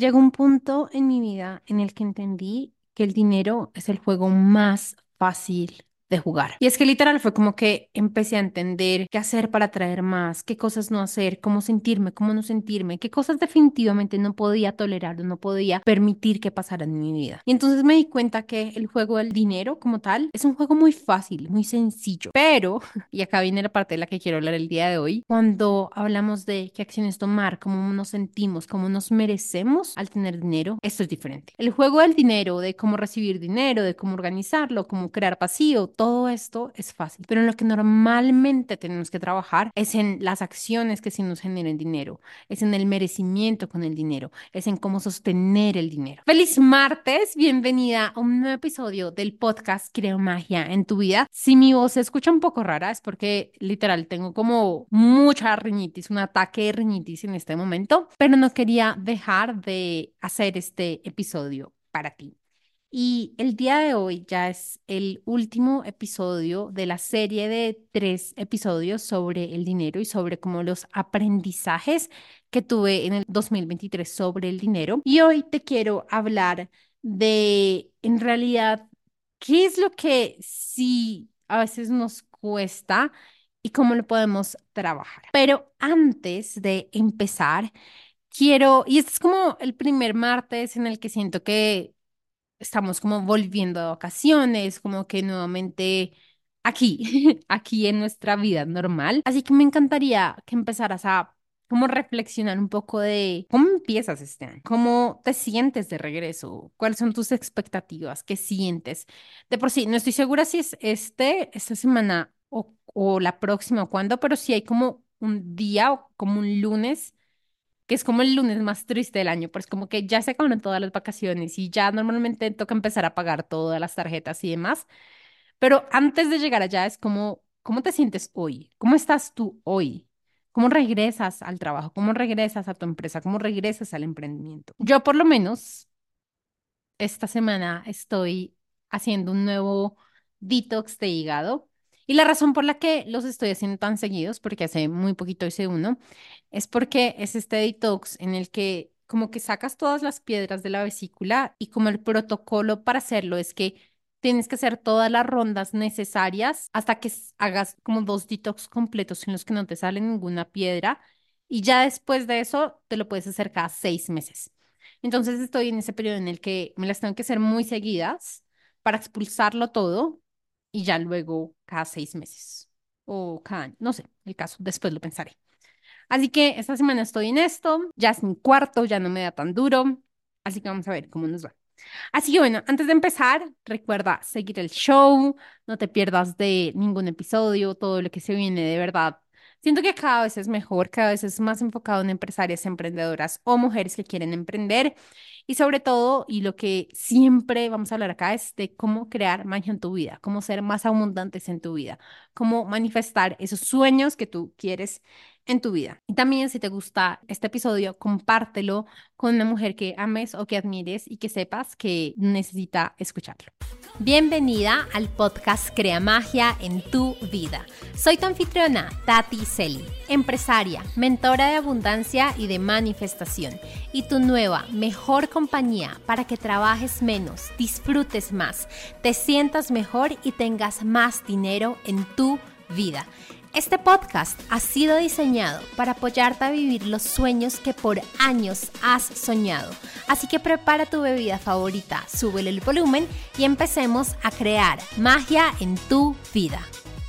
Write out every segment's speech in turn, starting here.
Llegó un punto en mi vida en el que entendí que el dinero es el juego más fácil de jugar. Y es que literal fue como que empecé a entender qué hacer para atraer más, qué cosas no hacer, cómo sentirme, cómo no sentirme, qué cosas definitivamente no podía tolerar o no podía permitir que pasaran en mi vida. Y entonces me di cuenta que el juego del dinero como tal es un juego muy fácil, muy sencillo, pero y acá viene la parte de la que quiero hablar el día de hoy, cuando hablamos de qué acciones tomar, cómo nos sentimos, cómo nos merecemos al tener dinero, esto es diferente. El juego del dinero, de cómo recibir dinero, de cómo organizarlo, cómo crear vacío, todo esto es fácil, pero en lo que normalmente tenemos que trabajar es en las acciones que sí nos generen dinero, es en el merecimiento con el dinero, es en cómo sostener el dinero. Feliz martes, bienvenida a un nuevo episodio del podcast Creo Magia en tu vida. Si mi voz se escucha un poco rara es porque literal tengo como mucha rinitis, un ataque de rinitis en este momento, pero no quería dejar de hacer este episodio para ti. Y el día de hoy ya es el último episodio de la serie de 3 episodios sobre el dinero y sobre como los aprendizajes que tuve en el 2023 sobre el dinero. Y hoy te quiero hablar de, en realidad, qué es lo que sí a veces nos cuesta y cómo lo podemos trabajar. Pero antes de empezar, quiero, y este es como el primer martes en el que siento que estamos como volviendo de vacaciones, como que nuevamente aquí, aquí en nuestra vida normal. Así que me encantaría que empezaras a como reflexionar un poco de cómo empiezas este año, cómo te sientes de regreso, cuáles son tus expectativas, qué sientes. De por sí, no estoy segura si es esta semana o la próxima o cuándo, pero sí hay como un día o como un lunes que es como el lunes más triste del año, pues como que ya se acabaron todas las vacaciones y ya normalmente toca empezar a pagar todas las tarjetas y demás, pero antes de llegar allá es como, ¿cómo te sientes hoy? ¿Cómo estás tú hoy? ¿Cómo regresas al trabajo? ¿Cómo regresas a tu empresa? ¿Cómo regresas al emprendimiento? Yo por lo menos esta semana estoy haciendo un nuevo detox de hígado. Y la razón por la que los estoy haciendo tan seguidos, porque hace muy poquito hice uno, es porque es este detox en el que como que sacas todas las piedras de la vesícula y como el protocolo para hacerlo es que tienes que hacer todas las rondas necesarias hasta que hagas como 2 detox completos en los que no te sale ninguna piedra y ya después de eso te lo puedes hacer cada 6 meses. Entonces estoy en ese periodo en el que me las tengo que hacer muy seguidas para expulsarlo todo y ya luego cada 6 meses o cada año, no sé, el caso, después lo pensaré. Así que esta semana estoy en esto, ya es mi cuarto, ya no me da tan duro, así que vamos a ver cómo nos va. Así que bueno, antes de empezar, recuerda seguir el show, no te pierdas de ningún episodio, todo lo que se viene de verdad. Siento que cada vez es mejor, cada vez es más enfocado en empresarias, emprendedoras o mujeres que quieren emprender. Y sobre todo, y lo que siempre vamos a hablar acá es de cómo crear magia en tu vida, cómo ser más abundantes en tu vida, cómo manifestar esos sueños que tú quieres en tu vida. Y también si te gusta este episodio, compártelo con una mujer que ames o que admires y que sepas que necesita escucharlo. Bienvenida al podcast Crea Magia en tu vida. Soy tu anfitriona, Tati Celi, empresaria, mentora de abundancia y de manifestación, y tu nueva, mejor compañía para que trabajes menos, disfrutes más, te sientas mejor y tengas más dinero en tu vida. Este podcast ha sido diseñado para apoyarte a vivir los sueños que por años has soñado. Así que prepara tu bebida favorita, súbele el volumen y empecemos a crear magia en tu vida.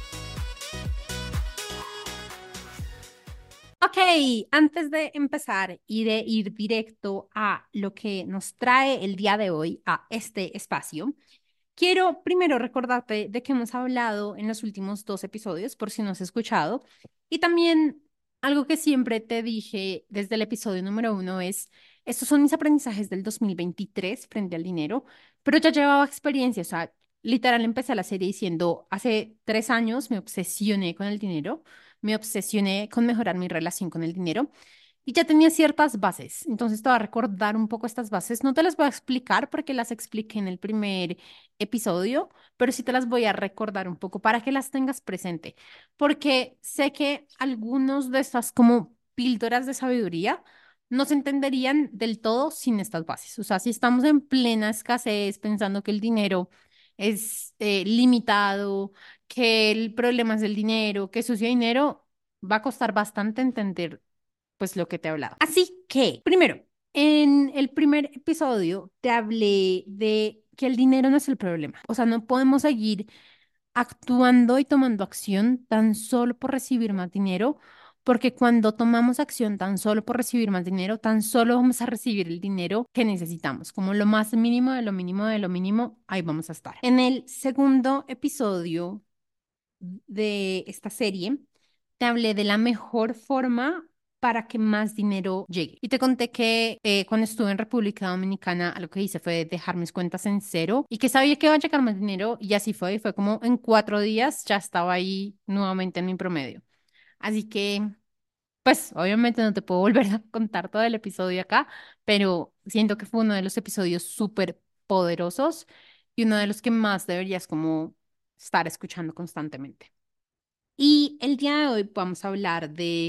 Ok, antes de empezar y de ir directo a lo que nos trae el día de hoy a este espacio, quiero primero recordarte de que hemos hablado en los últimos 2 episodios, por si no has escuchado, y también algo que siempre te dije desde el episodio número 1 es, estos son mis aprendizajes del 2023 frente al dinero, pero ya llevaba experiencia, o sea, literal empecé la serie diciendo, hace 3 años me obsesioné con el dinero, me obsesioné con mejorar mi relación con el dinero. Y ya tenía ciertas bases, entonces te voy a recordar un poco estas bases. No te las voy a explicar porque las expliqué en el primer episodio, pero sí te las voy a recordar un poco para que las tengas presente, porque sé que algunos de estas como píldoras de sabiduría no se entenderían del todo sin estas bases. O sea, si estamos en plena escasez pensando que el dinero es limitado, que el problema es el dinero, que sucio dinero, va a costar bastante entender pues lo que te he hablado. Así que, primero, en el primer episodio te hablé de que el dinero no es el problema. O sea, no podemos seguir actuando y tomando acción tan solo por recibir más dinero, porque cuando tomamos acción tan solo por recibir más dinero, tan solo vamos a recibir el dinero que necesitamos, como lo más mínimo de lo mínimo de lo mínimo, ahí vamos a estar. En el segundo episodio de esta serie, te hablé de la mejor forma para que más dinero llegue. Y te conté que cuando estuve en República Dominicana, lo que hice fue dejar mis cuentas en cero y que sabía que iba a llegar más dinero y así fue. Y fue como en 4 días ya estaba ahí nuevamente en mi promedio. Así que, pues obviamente no te puedo volver a contar todo el episodio acá, pero siento que fue uno de los episodios súper poderosos y uno de los que más deberías como estar escuchando constantemente. Y el día de hoy vamos a hablar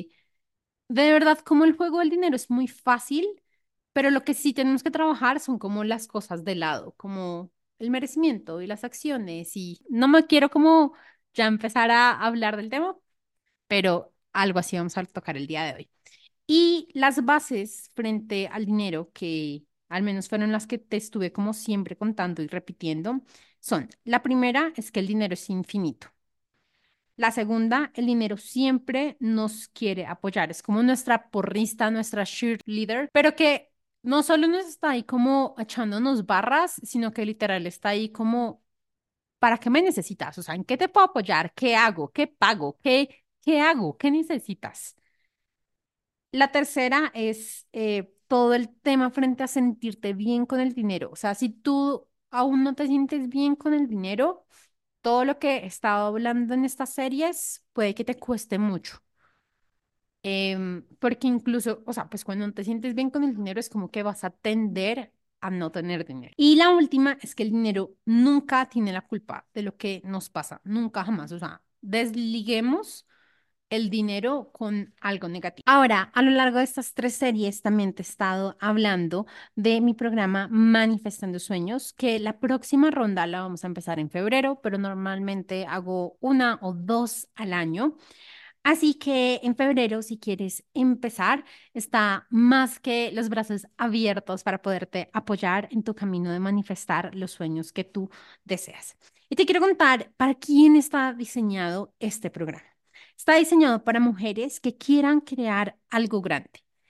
de verdad cómo el juego del dinero es muy fácil, pero lo que sí tenemos que trabajar son como las cosas de lado, como el merecimiento y las acciones. Y no me quiero como ya empezar a hablar del tema, pero algo así vamos a tocar el día de hoy. Y las bases frente al dinero, que al menos fueron las que te estuve como siempre contando y repitiendo, son, la primera es que el dinero es infinito. La segunda, el dinero siempre nos quiere apoyar, es como nuestra porrista, nuestra cheerleader, pero que no solo nos está ahí como echándonos barras, sino que literal está ahí como, ¿para qué me necesitas? O sea, ¿en qué te puedo apoyar? ¿Qué hago? ¿Qué pago? ¿Qué hago? ¿Qué necesitas? La tercera es todo el tema frente a sentirte bien con el dinero. O sea, si tú aún no te sientes bien con el dinero, todo lo que he estado hablando en estas series puede que te cueste mucho. Porque incluso, o sea, pues cuando no te sientes bien con el dinero es como que vas a tender a no tener dinero. Y la última es que el dinero nunca tiene la culpa de lo que nos pasa, nunca jamás. O sea, desliguemos el dinero con algo negativo. Ahora, a lo largo de estas 3 series también te he estado hablando de mi programa Manifestando Sueños, que la próxima ronda la vamos a empezar en febrero, pero normalmente hago una o dos al año. Así que en febrero, si quieres empezar, está más que los brazos abiertos para poderte apoyar en tu camino de manifestar los sueños que tú deseas. Y te quiero contar para quién está diseñado este programa. Está diseñado para mujeres que quieran crear algo grande.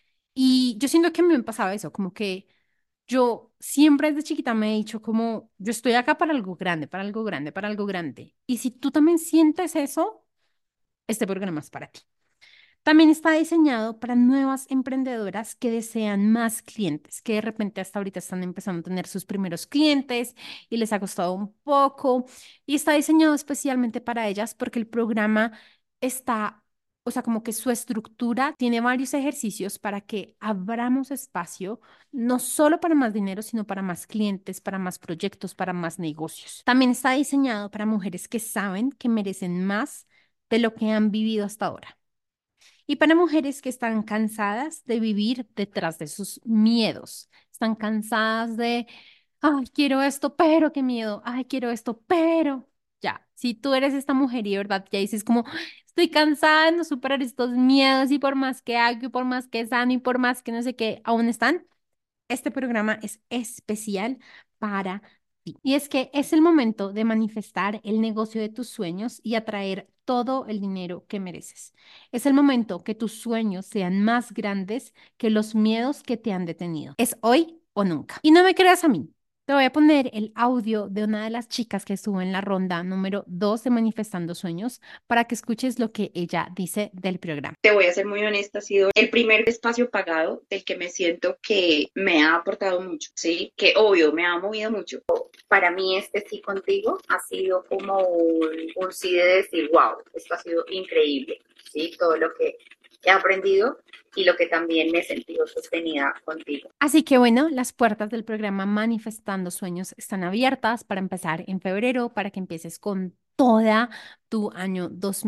Y yo siento que a mí me pasaba eso, como que yo siempre desde chiquita me he dicho como, yo estoy acá para algo grande, para algo grande, para algo grande. Y si tú también sientes eso, este programa es para ti. También está diseñado para nuevas emprendedoras que desean más clientes, que de repente hasta ahorita están empezando a tener sus primeros clientes y les ha costado un poco. Y está diseñado especialmente para ellas porque el programa está, o sea, como que su estructura tiene varios ejercicios para que abramos espacio, no solo para más dinero, sino para más clientes, para más proyectos, para más negocios. También está diseñado para mujeres que saben que merecen más de lo que han vivido hasta ahora. Y para mujeres que están cansadas de vivir detrás de sus miedos, están cansadas de, ay, quiero esto, pero qué miedo, ay, quiero esto, pero ya, si tú eres esta mujer y de verdad ya dices como, estoy cansada de no superar estos miedos y por más que hago y por más que sano y por más que no sé qué, aún están, este programa es especial para ti. Y es que es el momento de manifestar el negocio de tus sueños y atraer todo el dinero que mereces. Es el momento que tus sueños sean más grandes que los miedos que te han detenido. Es hoy o nunca. Y no me creas a mí. Te voy a poner el audio de una de las chicas que estuvo en la ronda número 2 de Manifestando Sueños para que escuches lo que ella dice del programa. Te voy a ser muy honesta, ha sido el primer espacio pagado del que me siento que me ha aportado mucho, ¿sí? Que obvio, me ha movido mucho. Para mí este sí contigo ha sido como un sí de decir, wow, esto ha sido increíble, ¿sí? Todo lo que he aprendido y lo que también me he sentido sostenida contigo. Así que bueno, las puertas del programa Manifestando Sueños están abiertas para empezar en febrero, para que empieces con toda tu año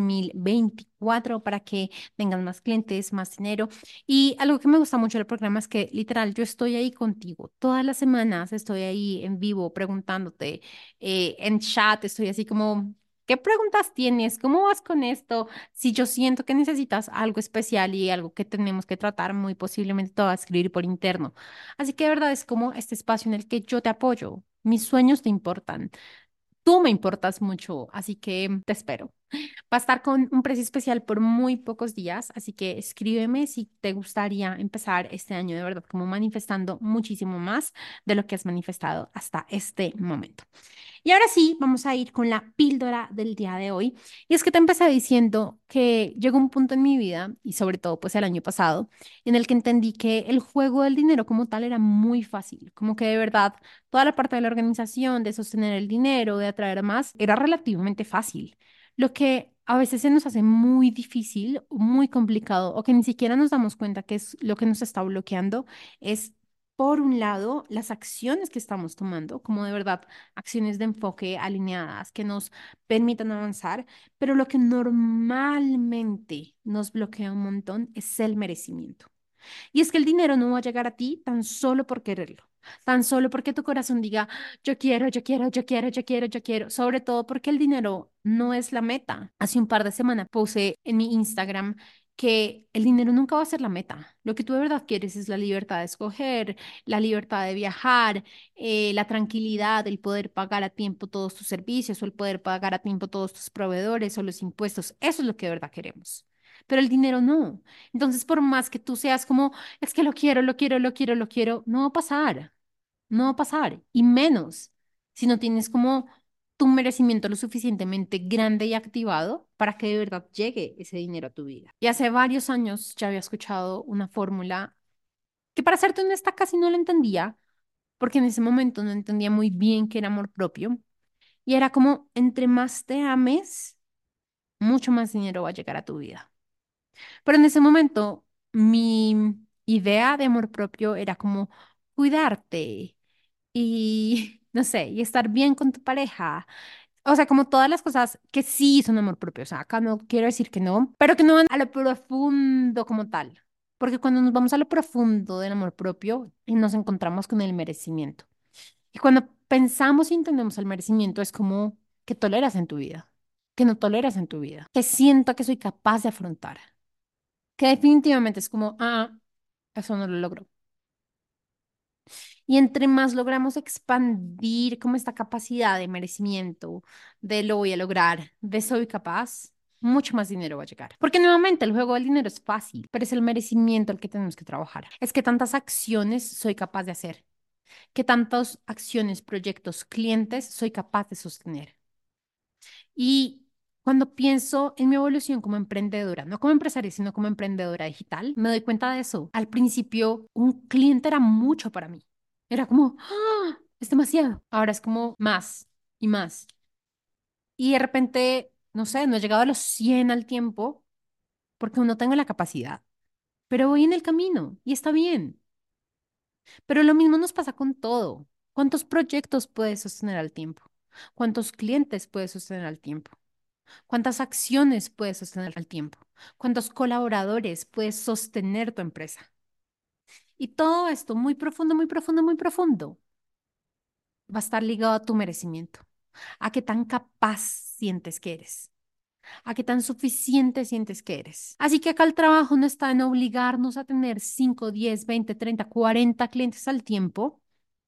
2024 para que tengas más clientes, más dinero. Y algo que me gusta mucho del programa es que literal yo estoy ahí contigo. Todas las semanas estoy ahí en vivo preguntándote, en chat, estoy así como... ¿Qué preguntas tienes? ¿Cómo vas con esto? Si yo siento que necesitas algo especial y algo que tenemos que tratar, muy posiblemente te voy a escribir por interno. Así que de verdad es como este espacio en el que yo te apoyo. Mis sueños te importan. Tú me importas mucho, así que te espero. Va a estar con un precio especial por muy pocos días, así que escríbeme si te gustaría empezar este año de verdad como manifestando muchísimo más de lo que has manifestado hasta este momento. Y ahora sí, vamos a ir con la píldora del día de hoy. Y es que te empecé diciendo que llegó un punto en mi vida, y sobre todo pues el año pasado, en el que entendí que el juego del dinero como tal era muy fácil, como que de verdad toda la parte de la organización, de sostener el dinero, de atraer más, era relativamente fácil. Lo que a veces se nos hace muy difícil, muy complicado, o que ni siquiera nos damos cuenta que es lo que nos está bloqueando, es... Por un lado, las acciones que estamos tomando, como de verdad acciones de enfoque alineadas que nos permitan avanzar, pero lo que normalmente nos bloquea un montón es el merecimiento. Y es que el dinero no va a llegar a ti tan solo por quererlo, tan solo porque tu corazón diga, yo quiero, yo quiero, yo quiero, yo quiero, yo quiero, sobre todo porque el dinero no es la meta. Hace un par de semanas puse en mi Instagram que el dinero nunca va a ser la meta. Lo que tú de verdad quieres es la libertad de escoger, la libertad de viajar, la tranquilidad, el poder pagar a tiempo todos tus servicios o el poder pagar a tiempo todos tus proveedores o los impuestos. Eso es lo que de verdad queremos. Pero el dinero no. Entonces, por más que tú seas como, es que lo quiero, lo quiero, lo quiero, lo quiero, no va a pasar, no va a pasar. Y menos si no tienes como tu merecimiento lo suficientemente grande y activado para que de verdad llegue ese dinero a tu vida. Y hace varios años ya había escuchado una fórmula que para serte honesta casi no la entendía, porque en ese momento no entendía muy bien qué era amor propio. Y era como, entre más te ames, mucho más dinero va a llegar a tu vida. Pero en ese momento, mi idea de amor propio era como cuidarte y, no sé, y estar bien con tu pareja. O sea, como todas las cosas que sí son amor propio. O sea, acá no quiero decir que no, pero que no van a lo profundo como tal. Porque cuando nos vamos a lo profundo del amor propio, y nos encontramos con el merecimiento. Y cuando pensamos y entendemos el merecimiento, es como que toleras en tu vida, que no toleras en tu vida, que siento que soy capaz de afrontar que definitivamente es como, eso no lo logro. Y entre más logramos expandir como esta capacidad de merecimiento, de lo voy a lograr, de soy capaz, mucho más dinero va a llegar. Porque nuevamente el juego del dinero es fácil, pero es el merecimiento el que tenemos que trabajar. Es que tantas acciones soy capaz de hacer, que tantas acciones, proyectos, clientes soy capaz de sostener. Y cuando pienso en mi evolución como emprendedora, no como empresaria, sino como emprendedora digital, me doy cuenta de eso. Al principio, un cliente era mucho para mí. Era como, es demasiado. Ahora es como más y más. Y de repente, no sé, no he llegado a los 100 al tiempo porque aún no tengo la capacidad, pero voy en el camino y está bien. Pero lo mismo nos pasa con todo. ¿Cuántos proyectos puedes sostener al tiempo? ¿Cuántos clientes puedes sostener al tiempo? ¿Cuántas acciones puedes sostener al tiempo? ¿Cuántos colaboradores puedes sostener tu empresa? Y todo esto muy profundo, muy profundo, muy profundo va a estar ligado a tu merecimiento, a qué tan capaz sientes que eres, a qué tan suficiente sientes que eres. Así que acá el trabajo no está en obligarnos a tener 5, 10, 20, 30, 40 clientes al tiempo,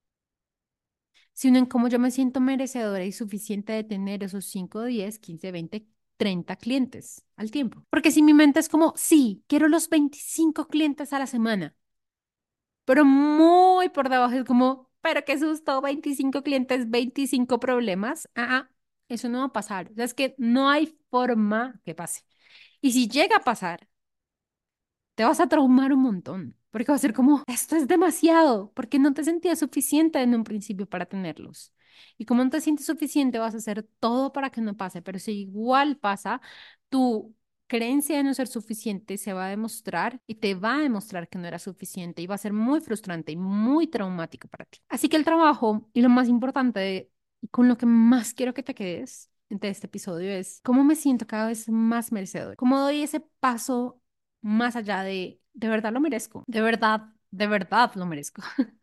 sino en cómo yo me siento merecedora y suficiente de tener esos 5, 10, 15, 20, 30 clientes al tiempo. Porque si mi mente es como, sí, quiero los 25 clientes a la semana, pero muy por debajo es como, pero qué susto, 25 clientes, 25 problemas. Eso no va a pasar. O sea, es que no hay forma que pase. Y si llega a pasar, te vas a traumar un montón, porque va a ser como, esto es demasiado, porque no te sentías suficiente en un principio para tenerlos. Y como no te sientes suficiente, vas a hacer todo para que no pase, pero si igual pasa, tu creencia de no ser suficiente se va a demostrar y te va a demostrar que no era suficiente y va a ser muy frustrante y muy traumático para ti. Así que el trabajo y lo más importante y con lo que más quiero que te quedes de este episodio es cómo me siento cada vez más merecedor, cómo doy ese paso más allá de verdad lo merezco, de verdad lo merezco.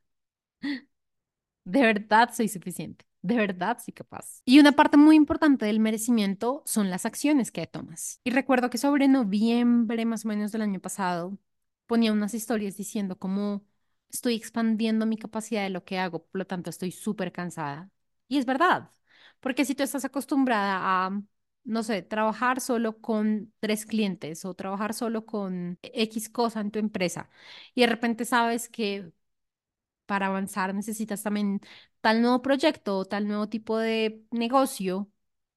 De verdad soy suficiente. De verdad soy capaz. Y una parte muy importante del merecimiento son las acciones que tomas. Y recuerdo que sobre noviembre más o menos del año pasado ponía unas historias diciendo cómo estoy expandiendo mi capacidad de lo que hago, por lo tanto estoy súper cansada. Y es verdad, porque si tú estás acostumbrada a, no sé, trabajar solo con 3 clientes o trabajar solo con X cosa en tu empresa y de repente sabes que para avanzar necesitas también tal nuevo proyecto o tal nuevo tipo de negocio,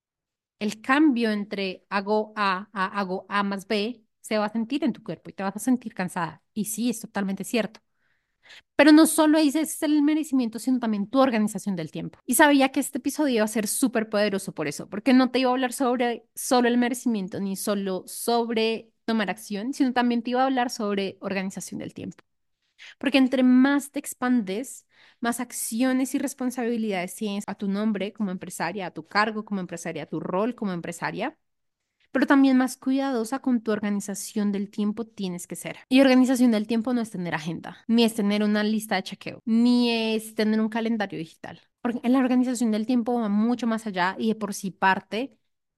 el cambio entre hago A hago A más B se va a sentir en tu cuerpo y te vas a sentir cansada. Y sí, es totalmente cierto. Pero no solo ese es el merecimiento, sino también tu organización del tiempo. Y sabía que este episodio iba a ser súper poderoso por eso, porque no te iba a hablar sobre solo el merecimiento ni solo sobre tomar acción, sino también te iba a hablar sobre organización del tiempo. Porque entre más te expandes, más acciones y responsabilidades tienes a tu nombre como empresaria, a tu cargo como empresaria, a tu rol como empresaria, pero también más cuidadosa con tu organización del tiempo tienes que ser. Y organización del tiempo no es tener agenda, ni es tener una lista de chequeo, ni es tener un calendario digital. En la organización del tiempo va mucho más allá y de por sí parte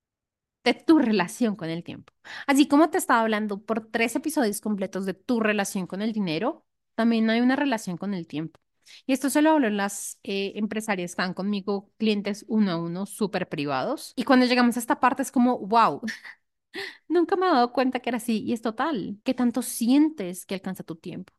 de tu relación con el tiempo. Así como te estaba hablando por 3 episodios completos de tu relación con el dinero, también hay una relación con el tiempo. Y esto se lo hablo en las empresarias que están conmigo, clientes uno a uno, súper privados. Y cuando llegamos a esta parte es como, wow, nunca me he dado cuenta que era así. Y es total. ¿Qué tanto sientes que alcanza tu tiempo?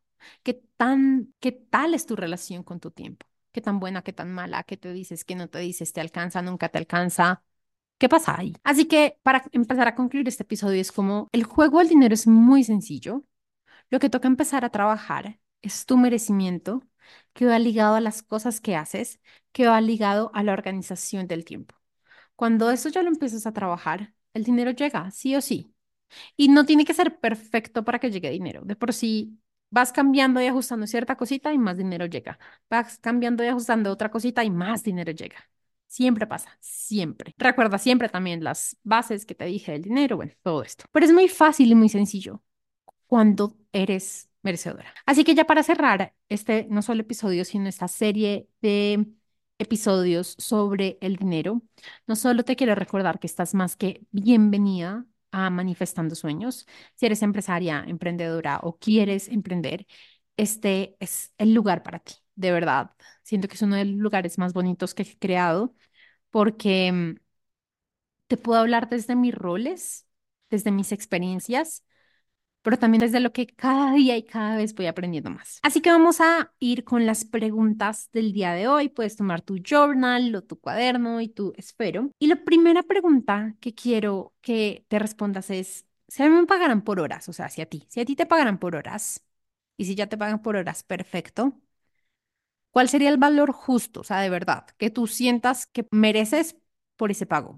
Qué tal es tu relación con tu tiempo? ¿Qué tan buena, qué tan mala? ¿Qué te dices, qué no te dices? ¿Te alcanza, nunca te alcanza? ¿Qué pasa ahí? Así que para empezar a concluir este episodio es como el juego del dinero es muy sencillo. Lo que toca empezar a trabajar es tu merecimiento, que va ligado a las cosas que haces, que va ligado a la organización del tiempo. Cuando eso ya lo empiezas a trabajar, el dinero llega, sí o sí. Y no tiene que ser perfecto para que llegue dinero. De por sí vas cambiando y ajustando cierta cosita y más dinero llega. Vas cambiando y ajustando otra cosita y más dinero llega. Siempre pasa, siempre. Recuerda siempre también las bases que te dije del dinero, bueno, todo esto. Pero es muy fácil y muy sencillo cuando eres merecedora. Así que ya para cerrar este no solo episodio, sino esta serie de episodios sobre el dinero, no solo te quiero recordar que estás más que bienvenida a Manifestando Sueños. Si eres empresaria, emprendedora o quieres emprender, este es el lugar para ti, de verdad. Siento que es uno de los lugares más bonitos que he creado porque te puedo hablar desde mis roles, desde mis experiencias, pero también desde lo que cada día y cada vez voy aprendiendo más. Así que vamos a ir con las preguntas del día de hoy. Puedes tomar tu journal o tu cuaderno y tu esfero. Y la primera pregunta que quiero que te respondas es, si a mí me pagaran por horas, o sea, si a ti te pagaran por horas, y si ya te pagan por horas, perfecto. ¿Cuál sería el valor justo, o sea, de verdad, que tú sientas que mereces por ese pago?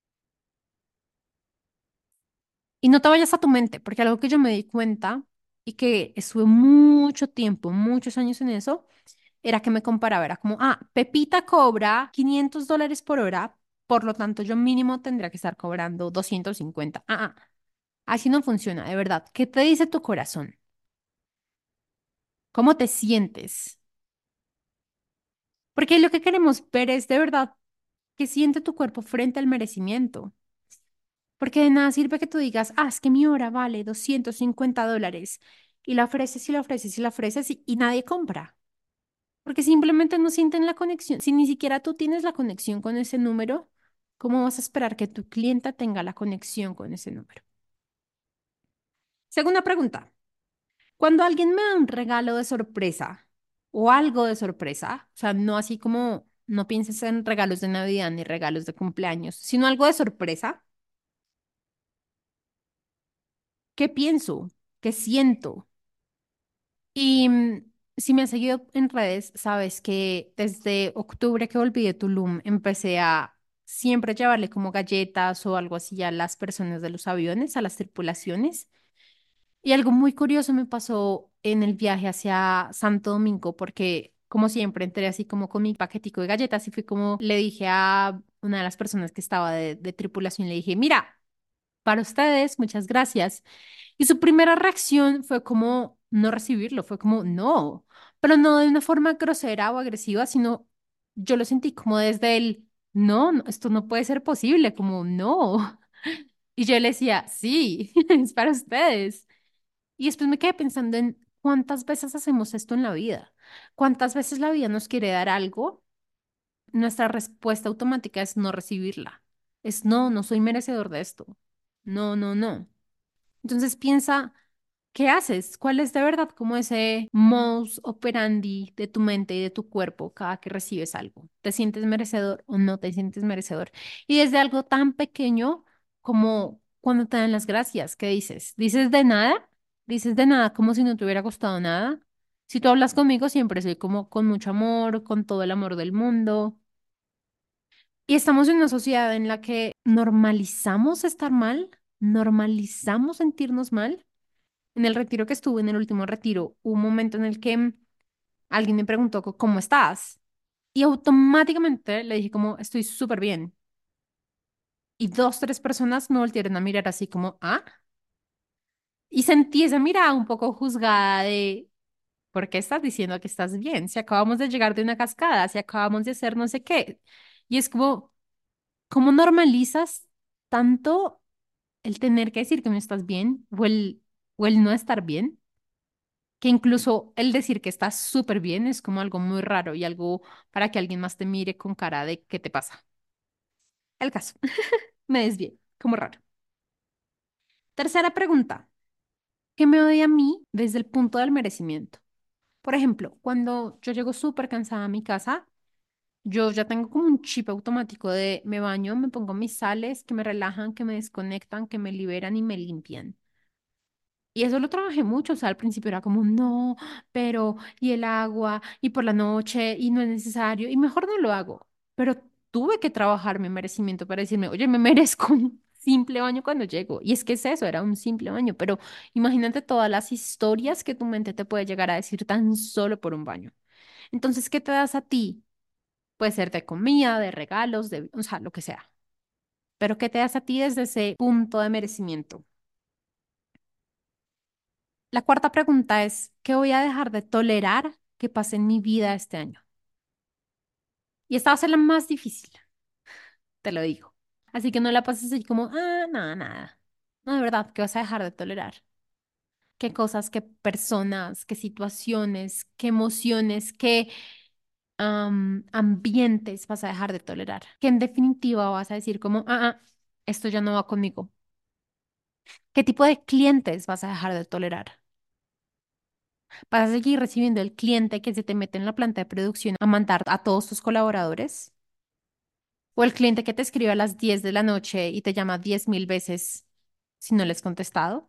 Y no te vayas a tu mente, porque algo que yo me di cuenta y que estuve mucho tiempo, muchos años en eso, era que me comparaba, era como, ah, Pepita cobra $500 por hora, por lo tanto yo mínimo tendría que estar cobrando 250. Así no funciona, de verdad. ¿Qué te dice tu corazón? ¿Cómo te sientes? Porque lo que queremos ver es de verdad qué siente tu cuerpo frente al merecimiento. Porque de nada sirve que tú digas, ah, es que mi hora vale $250 y la ofreces y la ofreces y la ofreces y nadie compra. Porque simplemente no sienten la conexión. Si ni siquiera tú tienes la conexión con ese número, ¿cómo vas a esperar que tu clienta tenga la conexión con ese número? Segunda pregunta. Cuando alguien me da un regalo de sorpresa o algo de sorpresa, o sea, no así como no pienses en regalos de Navidad ni regalos de cumpleaños, sino algo de sorpresa, ¿qué pienso? ¿Qué siento? Y si me has seguido en redes, sabes que desde octubre que volví de Tulum empecé a siempre llevarle como galletas o algo así a las personas de los aviones, a las tripulaciones. Y algo muy curioso me pasó en el viaje hacia Santo Domingo, porque como siempre entré así como con mi paquetico de galletas y fui como le dije una de las personas que estaba de tripulación, le dije, mira, para ustedes, muchas gracias. Y su primera reacción fue como no recibirlo, fue como no, pero no de una forma grosera o agresiva, sino yo lo sentí como desde el no, esto no puede ser posible, como no. Y yo le decía, sí, es para ustedes. Y después me quedé pensando en cuántas veces hacemos esto en la vida, cuántas veces la vida nos quiere dar algo, nuestra respuesta automática es no recibirla, es no, no soy merecedor de esto, no, no, no. Entonces piensa, ¿qué haces? ¿Cuál es de verdad como ese modus operandi de tu mente y de tu cuerpo cada que recibes algo? ¿Te sientes merecedor o no te sientes merecedor? Y desde algo tan pequeño como cuando te dan las gracias, ¿qué dices? ¿Dices de nada? ¿Dices de nada como si no te hubiera costado nada? Si tú hablas conmigo, siempre soy como con mucho amor, con todo el amor del mundo. Y estamos en una sociedad en la que normalizamos estar mal, normalizamos sentirnos mal. En el retiro que estuve, en el último retiro, hubo un momento en el que alguien me preguntó ¿cómo estás? Y automáticamente le dije como estoy súper bien. Y dos, tres personas me voltearon a mirar así como, ¿ah? Y sentí esa mirada un poco juzgada de, ¿por qué estás diciendo que estás bien? Si acabamos de llegar de una cascada, si acabamos de hacer no sé qué. Y es como, ¿cómo normalizas tanto el tener que decir que no estás bien o el no estar bien? Que incluso el decir que estás súper bien es como algo muy raro y algo para que alguien más te mire con cara de ¿qué te pasa? El caso, me desvié, como raro. Tercera pregunta, ¿qué me odia a mí desde el punto del merecimiento? Por ejemplo, cuando yo llego súper cansada a mi casa, yo ya tengo como un chip automático de me baño, me pongo mis sales que me relajan, que me desconectan, que me liberan y me limpian. Y eso lo trabajé mucho, o sea, al principio era como, no, pero, y el agua, y por la noche, y no es necesario, y mejor no lo hago. Pero tuve que trabajar mi merecimiento para decirme, oye, me merezco un simple baño cuando llego. Y es que es eso, era un simple baño, pero imagínate todas las historias que tu mente te puede llegar a decir tan solo por un baño. Entonces, ¿qué te das a ti? Puede ser de comida, de regalos, de, o sea, lo que sea. Pero ¿qué te das a ti desde ese punto de merecimiento? La cuarta pregunta es, ¿qué voy a dejar de tolerar que pase en mi vida este año? Y esta va a ser la más difícil, te lo digo. Así que no la pases así como, nada, nada. No, de verdad, ¿qué vas a dejar de tolerar? ¿Qué cosas, qué personas, qué situaciones, qué emociones, qué ambientes vas a dejar de tolerar? Que en definitiva vas a decir como, esto ya no va conmigo. ¿Qué tipo de clientes vas a dejar de tolerar? ¿Vas a seguir recibiendo el cliente que se te mete en la planta de producción a mandar a todos tus colaboradores? ¿O el cliente que te escribe a las 10 de la noche y te llama 10.000 veces si no le has contestado?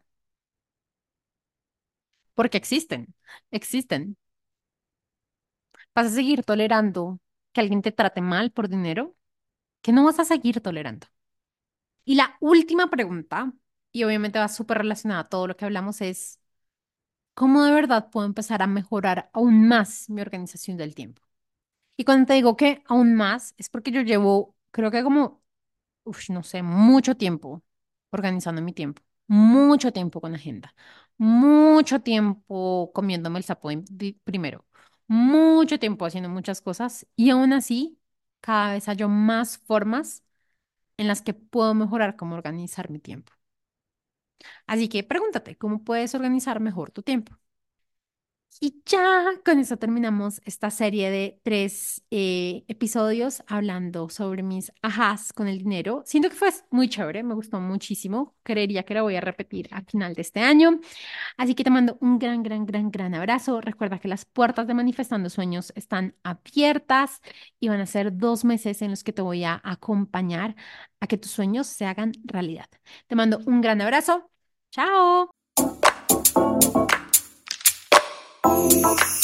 Porque existen, existen. ¿Vas a seguir tolerando que alguien te trate mal por dinero? ¿Que no vas a seguir tolerando? Y la última pregunta, y obviamente va súper relacionada a todo lo que hablamos, es ¿cómo de verdad puedo empezar a mejorar aún más mi organización del tiempo? Y cuando te digo que aún más, es porque yo llevo, creo que como, no sé, mucho tiempo organizando mi tiempo, mucho tiempo con agenda, mucho tiempo comiéndome el sapo primero, mucho tiempo haciendo muchas cosas y aún así, cada vez hallo más formas en las que puedo mejorar cómo organizar mi tiempo. Así que pregúntate, ¿cómo puedes organizar mejor tu tiempo? Y ya con eso terminamos esta serie de tres episodios hablando sobre mis ajás con el dinero. Siento que fue muy chévere, me gustó muchísimo. Creería que la voy a repetir al final de este año. Así que te mando un gran, gran, gran, gran abrazo. Recuerda que las puertas de Manifestando Sueños están abiertas y van a ser 2 meses en los que te voy a acompañar a que tus sueños se hagan realidad. Te mando un gran abrazo. Chao.